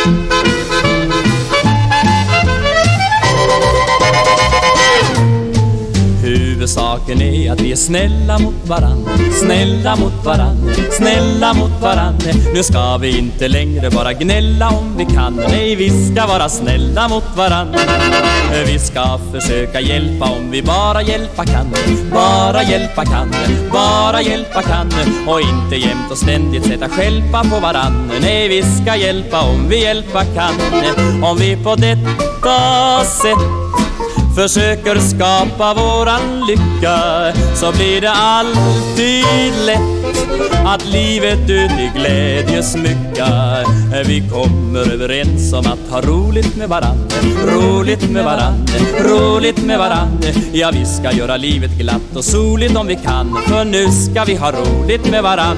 Huvudsaken är att vi är snälla mot varann, snälla mot varann, snälla mot varann. Nu ska vi inte längre bara gnälla om vi kan. Nej, vi ska vara snälla mot varann. Vi ska försöka hjälpa om vi bara hjälpa kan. Bara hjälpa kan, bara hjälpa kan. Och inte jämt och ständigt sätta stjälpa på varann. Nej, vi ska hjälpa om vi hjälpa kan. Om vi på detta sätt försöker skapa våran lycka, så blir det alltid lätt att livet ut i glädje smycka. Vi kommer överens om att ha roligt med varann, roligt med varann, roligt med varann. Ja, vi ska göra livet glatt och soligt om vi kan, för nu ska vi ha roligt med varann.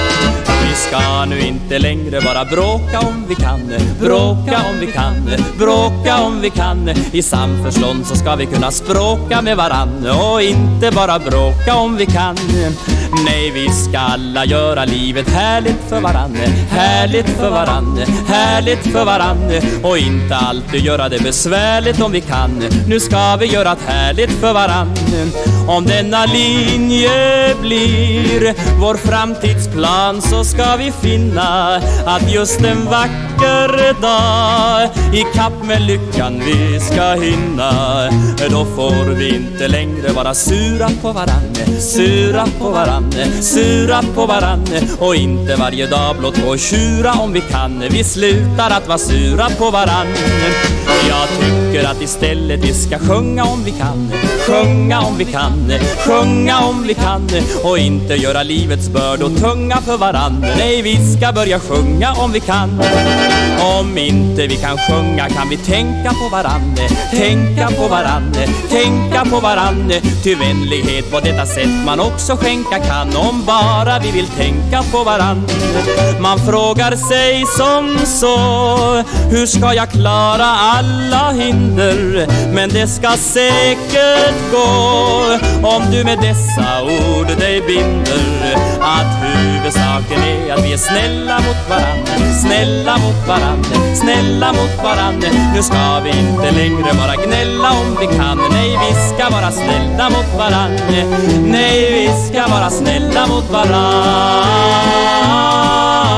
Vi ska nu inte längre bara bråka om vi kan, bråka om vi kan, bråka om vi kan. I samförstånd så ska vi kunna språka med varann och inte bara bråka om vi kan. Nej, vi ska alla göra livet härligt för varann, härligt för varann, härligt för varann. Och inte alltid göra det besvärligt om vi kan. Nu ska vi göra ett härligt för varann. Om denna linje blir vår framtidsplan, så ska vi finna att just en vacker dag i kapp med lyckan vi ska hinna. Då får vi inte längre vara sura på varann, sura på varann, sura på varann. Och inte varje dag blott gå och tjura om vi kan. Vi slutar att vara sura på varann. Jag tycker att istället vi ska sjunga om vi kan, sjunga om vi kan, sjunga om vi kan. Och inte göra livets bördor tunga för varann. Nej, vi ska börja sjunga om vi kan. Om inte vi kan sjunga kan vi tänka på varann, tänka på varann, tänka på varann. Ty vänlighet på detta sätt man också skänka kan, om bara vi vill tänka på varann. Man frågar sig som så, hur ska jag klara alla hinder? Men det ska säkert gå om du med dessa ord dig binder. Att huvudsaken är att vi är snälla mot varann, snälla mot varann, snälla mot varann. Nu ska vi inte längre bara gnälla om vi kan. Nej, vi ska vara snälla mot varann. Nej, vi ska vara snälla mot varann.